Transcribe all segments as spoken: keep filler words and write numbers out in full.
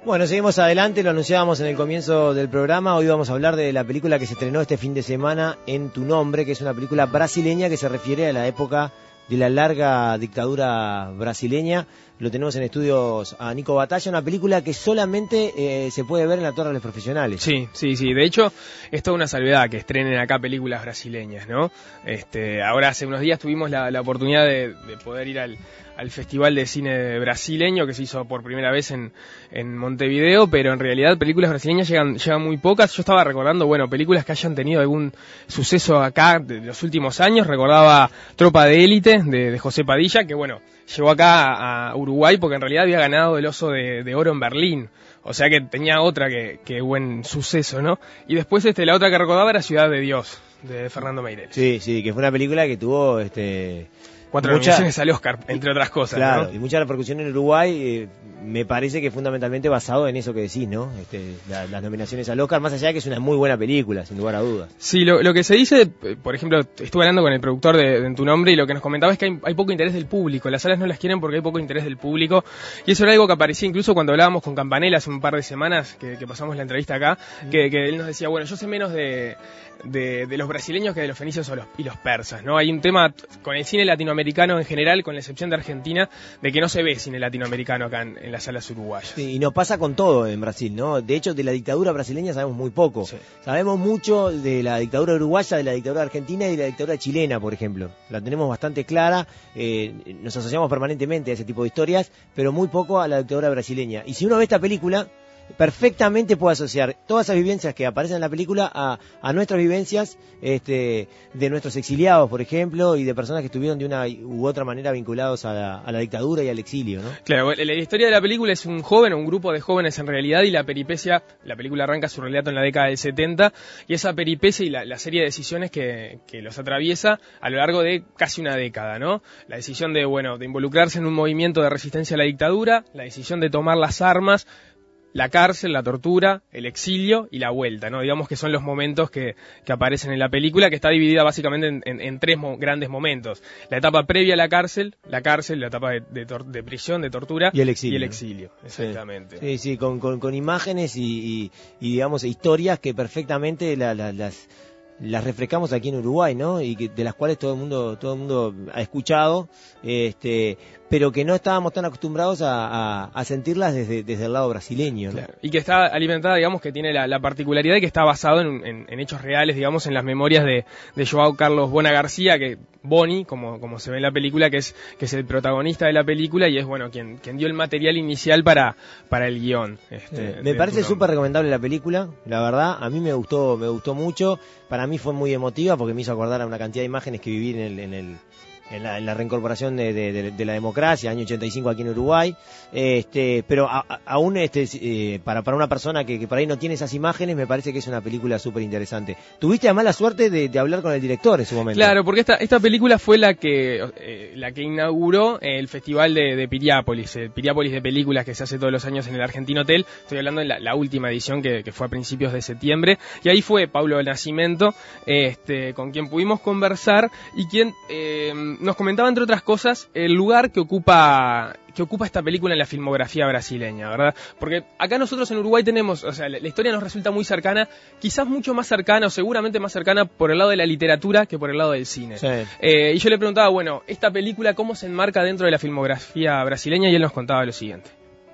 Bueno, seguimos adelante, lo anunciábamos en el comienzo del programa. Hoy vamos a hablar de la película que se estrenó este fin de semana, En tu nombre, que es una película brasileña que se refiere a la época de la larga dictadura brasileña. Lo tenemos en estudios a Nico Batalla, una película que solamente eh, se puede ver en la Torre de los Profesionales. Sí, sí, sí. De hecho, es toda una salvedad que estrenen acá películas brasileñas, ¿no? Este, ahora hace unos días tuvimos la, la oportunidad de, de poder ir al, al Festival de Cine Brasileño que se hizo por primera vez en, en Montevideo, pero en realidad películas brasileñas llegan, llegan muy pocas. Yo estaba recordando, bueno, películas que hayan tenido algún suceso acá de los últimos años. Recordaba Tropa de Élite de, de José Padilla, que bueno, llegó acá a Uruguay porque en realidad había ganado el Oso de, de Oro en Berlín. O sea que tenía otra que, que buen suceso, ¿no? Y después este la otra que recordaba era Ciudad de Dios, de Fernando Meirelles. Sí, sí, que fue una película que tuvo este cuatro mucha, nominaciones al Oscar, entre otras cosas, claro, ¿no? Y mucha repercusión en Uruguay. eh, me parece que fundamentalmente basado en eso que decís, ¿no? Este, la, las nominaciones al Oscar, más allá de que es una muy buena película, sin lugar a dudas. Sí, lo, lo que se dice, por ejemplo, estuve hablando con el productor de, de En tu nombre y lo que nos comentaba es que hay, hay poco interés del público, las salas no las quieren porque hay poco interés del público, y eso era algo que aparecía incluso cuando hablábamos con Campanella hace un par de semanas, que, que pasamos la entrevista acá, mm. que, que él nos decía, bueno, yo sé menos de, de, de los brasileños que de los fenicios o los, y los persas, ¿no? Hay un tema con el cine latinoamericano en general, con la excepción de Argentina, de que no se ve cine latinoamericano acá en, en las salas uruguayas. Sí, y nos pasa con todo en Brasil, ¿no? De hecho, de la dictadura brasileña sabemos muy poco. Sí. Sabemos mucho de la dictadura uruguaya, de la dictadura argentina y de la dictadura chilena, por ejemplo. La tenemos bastante clara, eh, nos asociamos permanentemente a ese tipo de historias, pero muy poco a la dictadura brasileña. Y si uno ve esta película, perfectamente puede asociar todas esas vivencias que aparecen en la película a, a nuestras vivencias este, de nuestros exiliados, por ejemplo, y de personas que estuvieron de una u otra manera vinculados a la, a la dictadura y al exilio, ¿no? Claro, la, la historia de la película es un joven, un grupo de jóvenes en realidad, y la peripecia, la película arranca su relato en la década del setenta, y esa peripecia y la, la serie de decisiones que, que los atraviesa a lo largo de casi una década, ¿no? La decisión de, bueno, de involucrarse en un movimiento de resistencia a la dictadura, la decisión de tomar las armas, la cárcel, la tortura, el exilio y la vuelta, ¿no? Digamos que son los momentos que, que aparecen en la película, que está dividida básicamente en, en, en tres mo- grandes momentos. La etapa previa a la cárcel, la cárcel, la etapa de, de, tor- de prisión, de tortura y el exilio. Y el exilio, ¿no? Exactamente. Sí, sí, con, con, con imágenes y, y, y, digamos, historias que perfectamente la, la, las... las refrescamos aquí en Uruguay, ¿no? Y que, de las cuales todo el mundo todo el mundo ha escuchado, este, pero que no estábamos tan acostumbrados a, a, a sentirlas desde, desde el lado brasileño, ¿no? Claro. Y que está alimentada, digamos, que tiene la, la particularidad de que está basado en, en, en hechos reales, digamos, en las memorias de, de João Carlos Bona García, que Boni, como, como se ve en la película, que es, que es el protagonista de la película y es, bueno, quien, quien dio el material inicial para, para el guión. Este, eh, me parece súper recomendable la película, la verdad, a mí me gustó, me gustó mucho, para mí fue muy emotiva porque me hizo acordar a una cantidad de imágenes que viví en el, en el En la, en la reincorporación de, de, de, de la democracia, año ochenta y cinco aquí en Uruguay, este, pero a, a, aún este, eh, para, para una persona que, que por ahí no tiene esas imágenes, me parece que es una película súper interesante. Tuviste la mala suerte de, de hablar con el director en su momento. Claro, porque esta, esta película fue la que eh, la que inauguró el festival de, de Piriápolis, el Piriápolis de películas que se hace todos los años en el Argentino Hotel. Estoy hablando de la, la última edición que, que fue a principios de septiembre, y ahí fue Pablo Nascimento, este, con quien pudimos conversar y quien eh, nos comentaba, entre otras cosas, el lugar que ocupa que ocupa esta película en la filmografía brasileña, ¿verdad? Porque acá nosotros en Uruguay tenemos, o sea, la, la historia nos resulta muy cercana, quizás mucho más cercana o seguramente más cercana por el lado de la literatura que por el lado del cine. Sí. Eh, y yo le preguntaba, bueno, esta película, ¿cómo se enmarca dentro de la filmografía brasileña? Y él nos contaba lo siguiente.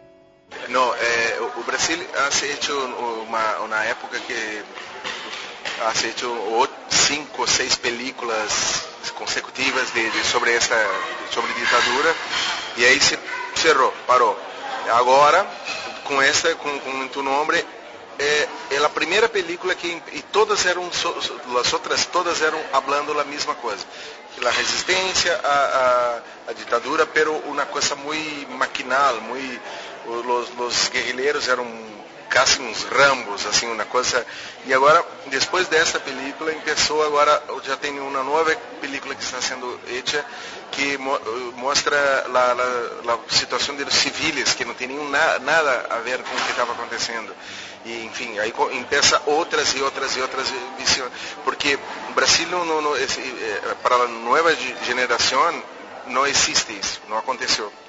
No, eh, o Brasil ha hecho una, una época que ha hecho cinco o seis películas consecutivas de, de sobre esta sobre ditadura e aí se cerrou, parou. Agora com esta com, com tu nome é, é a primeira película que e todas eram so, as outras todas eram falando a mesma coisa, que a resistência a, a, a ditadura, pero uma coisa muito maquinal, muito os, os guerrilheiros eram casi uns rambos, assim, uma coisa. E agora, depois desta película, começou agora, já tem uma nova película que está sendo hecha, que mo mostra a, a, a situação dos civis, que não tem nenhum, na, nada a ver com o que estava acontecendo. E, enfim, aí começa outras e outras e outras visões, porque o Brasil, não, não, não, para a nova geração, não existe isso, não aconteceu.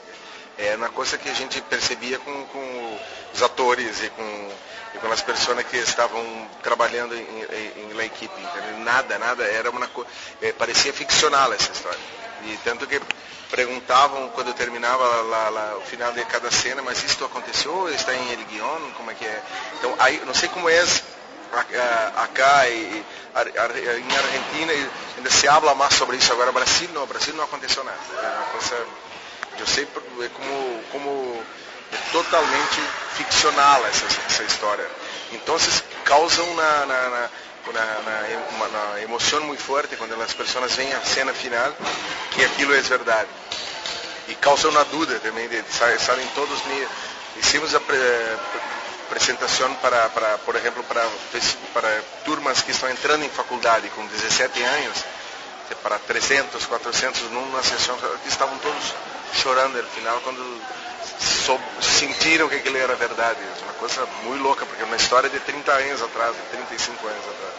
É uma coisa que a gente percebia com, com os atores e com, e com as pessoas que estavam trabalhando em, em, em la equipe. Nada, nada, era uma coisa, é, parecia ficcional essa história. E tanto que perguntavam quando terminava lá, lá, o final de cada cena, mas isto aconteceu? Está em el guión? Como é que é? Então, aí, não sei como é acá e em Argentina ainda se habla mais sobre isso. Agora, Brasil não, Brasil não aconteceu nada. É uma coisa, eu sei, é como, como é totalmente ficcional essa, essa história. Então, causa uma, uma, uma, uma, uma emoção muito forte quando as pessoas veem a cena final, que aquilo é verdade. E causa uma dúvida também, de, saem todos, hicimos a pre, apresentação para, para, por exemplo, para, para turmas que estão entrando em faculdade com dezessete anos, para trezentos, quatrocentos, numa sessão, que estavam todos chorando no final, quando so, sentiram que aquilo era verdade. É uma coisa muito louca, porque é uma história de trinta anos atrás, de trinta y cinco anos atrás.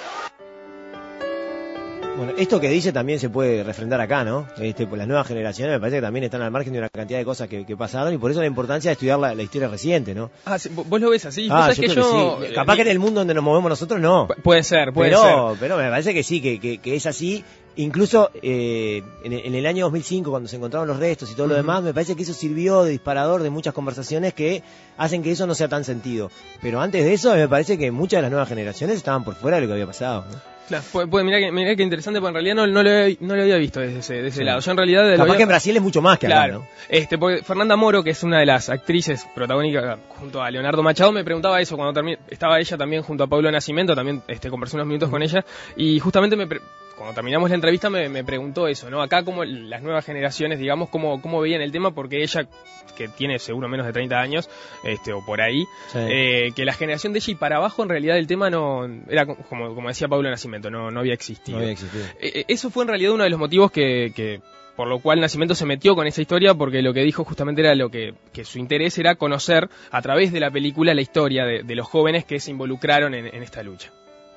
Bueno, esto que dice también se puede refrendar acá, ¿no? Este, pues las nuevas generaciones me parece que también están al margen de una cantidad de cosas que, que pasaron, y por eso la importancia de estudiar la, la historia reciente, ¿no? Ah, sí, vos lo ves así. Ah, ¿Vos yo que yo, que sí. Capaz eh, que en el mundo donde nos movemos nosotros no. Puede ser, puede pero, ser. Pero me parece que sí, que, que, que es así. Incluso eh, en, en el año dos mil cinco, cuando se encontraron los restos y todo lo uh-huh. demás, me parece que eso sirvió de disparador de muchas conversaciones que hacen que eso no sea tan sentido. Pero antes de eso, me parece que muchas de las nuevas generaciones estaban por fuera de lo que había pasado, ¿no? Claro, pues, pues mirá, que, mirá que interesante, porque en realidad no, no, lo, había, no lo había visto desde ese, desde ese sí. lado. Yo en realidad... Capaz había... que en Brasil es mucho más que claro, acá, ¿no? Este, porque Fernanda Moro, que es una de las actrices protagónicas junto a Leonardo Machado, me preguntaba eso cuando termi... estaba ella también junto a Pablo Nascimento, también este, conversé unos minutos uh-huh. con ella, y justamente me... Pre... cuando terminamos la entrevista me, me preguntó eso, ¿no? Acá como las nuevas generaciones, digamos, cómo, cómo veían el tema, porque ella, que tiene seguro menos de treinta años, este, o por ahí, sí. eh, que la generación de ella y para abajo en realidad el tema no, era como, como decía Pablo Nascimento, no, no había existido. No había existido. Eh, eso fue en realidad uno de los motivos que, que, por lo cual Nascimento se metió con esa historia, porque lo que dijo justamente era lo que, que su interés era conocer a través de la película la historia de, de los jóvenes que se involucraron en, en esta lucha.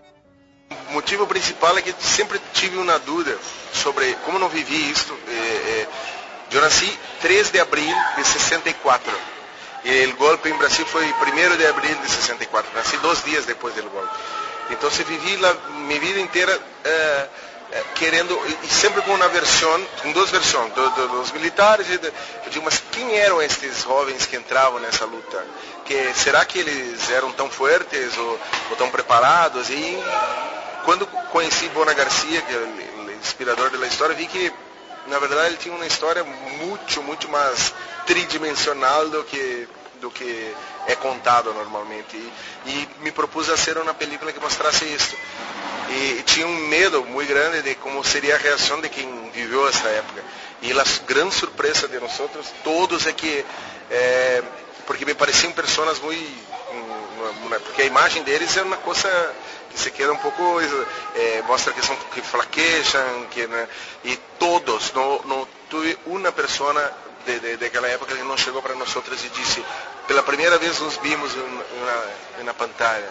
O motivo principal é que sempre tive uma dúvida sobre como não vivi isso. É, é, eu nasci três de abril de sessenta e quatro. E o golpe em Brasil foi primeiro de abril de sessenta e quatro. Nasci dois dias depois do golpe. Então, eu vivi a minha vida inteira é, é, querendo, e sempre com uma versão, com duas versões, do, do, dos militares. E de, eu digo, mas quem eram estes jovens que entravam nessa luta? Que, será que eles eram tão fortes ou, ou tão preparados? E quando conheci Bona Garcia, que é o inspirador da história, vi que, na verdade, ele tinha uma história muito, muito mais tridimensional do que, do que é contado normalmente. E, e me propus a ser uma película que mostrasse isso. E, e tinha um medo muito grande de como seria a reação de quem viveu essa época. E a grande surpresa de nós todos é que... É, porque me pareciam pessoas muito... Porque a imagem deles é uma coisa que se queda um pouco... É, mostra que são que flaquejam, que, né, e todos, não, não tive uma pessoa de, de, daquela época que não chegou para nós e disse: pela primeira vez nos vimos na, na pantalla.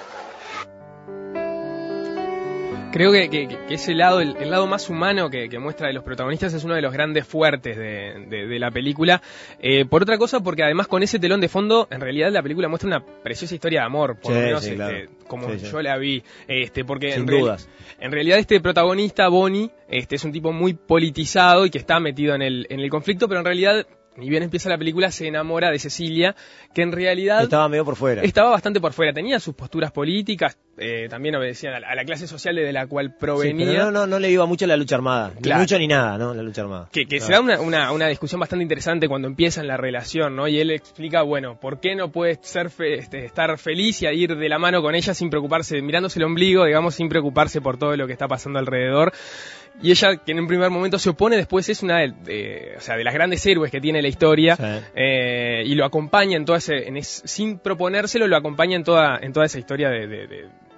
Creo que, que, que ese lado, el, el lado más humano que, que muestra de los protagonistas es uno de los grandes fuertes de, de, de la película. Eh, por otra cosa, porque además con ese telón de fondo, en realidad la película muestra una preciosa historia de amor, por sí, lo menos sí, este, claro. como sí, yo sí. la vi. Este, porque Sin en, dudas. real, en realidad este protagonista, Bonnie, este, es un tipo muy politizado y que está metido en el, en el conflicto, pero en realidad... Ni bien empieza la película, se enamora de Cecilia, que en realidad... Estaba medio por fuera. Estaba bastante por fuera. Tenía sus posturas políticas, eh, también obedecía a la, a la clase social de la cual provenía. Sí, pero no, no, no le iba mucho a la lucha armada. Claro. Ni mucho ni nada, ¿no? La lucha armada. Que, que claro. se da una, una, una discusión bastante interesante cuando empiezan la relación, ¿no? Y él explica, bueno, ¿por qué no puede ser fe, este, estar feliz y ir de la mano con ella sin preocuparse, mirándose el ombligo, digamos, sin preocuparse por todo lo que está pasando alrededor? Y ella, que en un primer momento se opone, después es una de, de, o sea, de las grandes héroes que tiene la historia, sí. eh, y lo acompaña en toda ese, en es, sin proponérselo, lo acompaña en toda, en toda esa historia de, de, de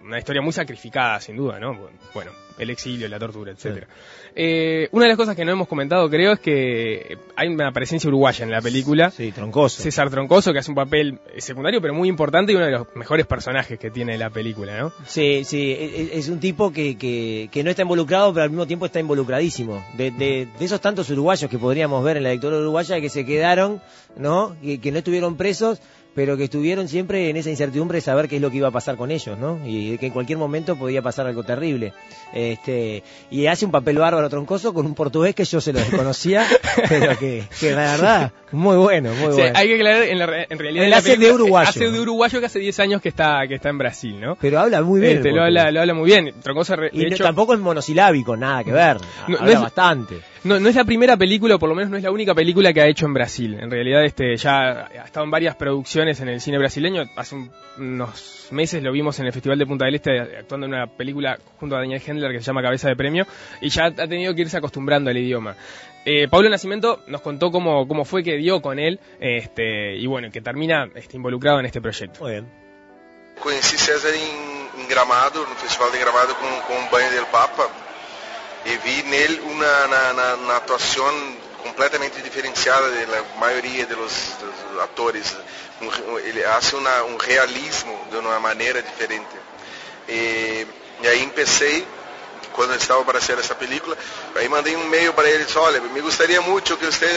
una historia muy sacrificada, sin duda, ¿no? Bueno, el exilio, la tortura, etcétera. Sí. Eh, una de las cosas que no hemos comentado, creo, es que hay una presencia uruguaya en la película. Sí, Troncoso. César Troncoso, que hace un papel secundario, pero muy importante y uno de los mejores personajes que tiene la película, ¿no? Sí, sí, es, es un tipo que, que, que no está involucrado, pero al mismo tiempo está involucradísimo. De, de, de esos tantos uruguayos que podríamos ver en la dictadura uruguaya que se quedaron, ¿no? Que, que no estuvieron presos, pero que estuvieron siempre en esa incertidumbre de saber qué es lo que iba a pasar con ellos, ¿no? Y que en cualquier momento podía pasar algo terrible. Este, y hace un papel bárbaro Troncoso con un portugués que yo se lo desconocía, pero que, que la verdad, muy bueno, muy sí, bueno. Hay que aclarar, en, la, en realidad Él en la hace película, de uruguayo. Hace de uruguayo que hace diez años que está, que está en Brasil, ¿no? Pero habla muy bien. Este, lo, habla, lo habla muy bien. Troncoso, de y hecho, no, tampoco es monosilábico, nada que ver. No, habla no es, bastante. No, no es la primera película, o por lo menos no es la única película que ha hecho en Brasil. En realidad, este, ya ha estado en varias producciones en el cine brasileño. Hace un, unos meses lo vimos en el Festival de Punta del Este actuando en una película junto a Daniel Hendler que se llama Cabeza de Premio, y ya ha tenido que irse acostumbrando al idioma. Eh, Pablo Nascimento nos contó cómo, cómo fue que dio con él, este, y bueno, que termina este, involucrado en este proyecto. Muy bien. Conheci César em, em Gramado, no Festival de Gramado com, com o Banho del Papa, e vi nele uma na, na, na atuação completamente diferenciada da maioria dos, dos atores. Um, ele hace una, um realismo de uma maneira diferente. E, e aí empecei, quando estava para fazer essa película, aí mandei um e-mail para ele, disse, olha, me gostaria muito que você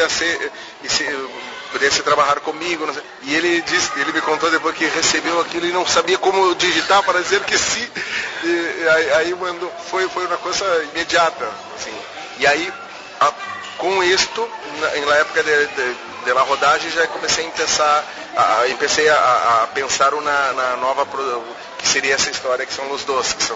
pudesse trabalhar comigo. Não sei. E ele disse, ele me contou depois que recebeu aquilo e não sabia como digitar para dizer que sim. E, aí, aí mandou, foi, foi uma coisa imediata. Assim. E aí, a, com isto, na, na época de, de, de la rodagem, já comecei a pensar, a, empecei a, a pensar na, na nova, que seria essa história que são os dois, que são...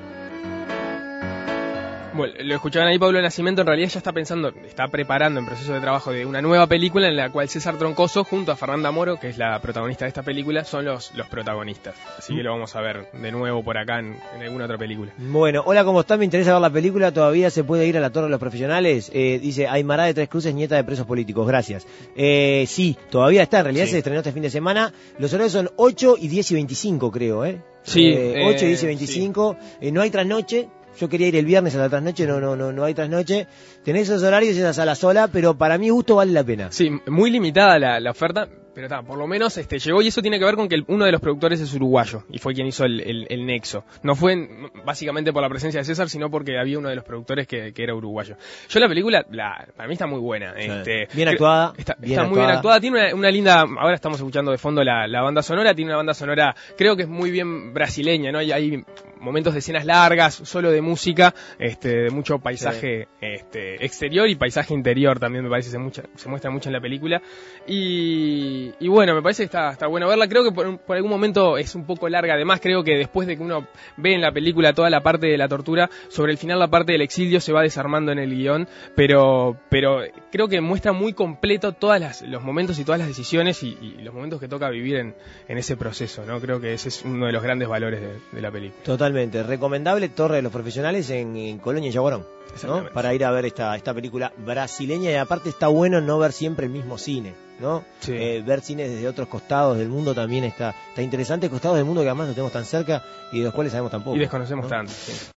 Bueno, lo escuchaban ahí, Pablo Nascimento en realidad ya está pensando, está preparando en proceso de trabajo de una nueva película en la cual César Troncoso junto a Fernanda Moro, que es la protagonista de esta película, son los, los protagonistas. Así que lo vamos a ver de nuevo por acá en, en alguna otra película. Bueno, hola, ¿cómo están? Me interesa ver la película, todavía se puede ir a la Torre de los Profesionales. Eh, dice Aymara de Tres Cruces, nieta de presos políticos, gracias. Eh, sí, todavía está, en realidad sí. Se estrenó este fin de semana. Los horarios son ocho y diez y veinticinco, creo, ¿eh? Sí. Eh, ocho y diez y veinticinco, sí. eh, no hay trasnoche. Yo quería ir el viernes a la trasnoche, no, no, no, no hay trasnoche. Tenés esos horarios y esa sala sola, pero para mi gusto vale la pena. Sí, muy limitada la, la oferta, pero ta, por lo menos este llegó, y eso tiene que ver con que el, uno de los productores es uruguayo y fue quien hizo el, el, el nexo. No fue en, básicamente por la presencia de César, sino porque había uno de los productores que, que era uruguayo. Yo la película, la, para mí está muy buena. Sí. Este, bien actuada. Está, bien está actuada. muy bien actuada. Tiene una, una linda, ahora estamos escuchando de fondo la, la banda sonora, tiene una banda sonora, creo que es muy bien brasileña, ¿no? Y hay momentos de escenas largas, solo de música, este, de mucho paisaje sí. este, exterior y paisaje interior también, me parece, se, mucha, se muestra mucho en la película. Y, y bueno, me parece que está, está bueno verla. Creo que por, por algún momento es un poco larga. Además, creo que después de que uno ve en la película toda la parte de la tortura, sobre el final la parte del exilio se va desarmando en el guión, pero, pero creo que muestra muy completo todos los momentos y todas las decisiones y, y los momentos que toca vivir en, en ese proceso, ¿no? Creo que ese es uno de los grandes valores de, de la película. Totalmente. Recomendable Torre de los Profesionales en, en Colonia y Yaguarón, ¿no? Para ir a ver esta, esta película brasileña, y aparte está bueno no ver siempre el mismo cine, ¿no? Sí. Eh, ver cine desde otros costados del mundo también está, está interesante, costados del mundo que además no tenemos tan cerca y de los cuales sabemos tan poco, y desconocemos, ¿no? Tanto, sí.